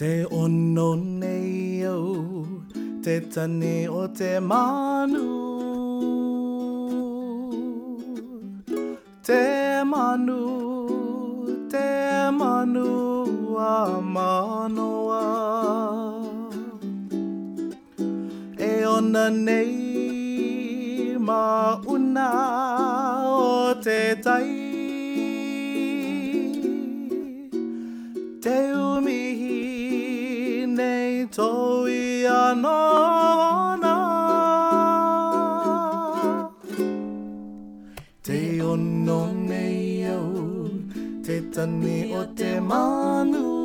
Te ono nei au, te tani o te manu. Te manu a manoa. E ona nei mauna o te tai. Te umihi nei toi anona. Te ono nei au, te tani o te manu.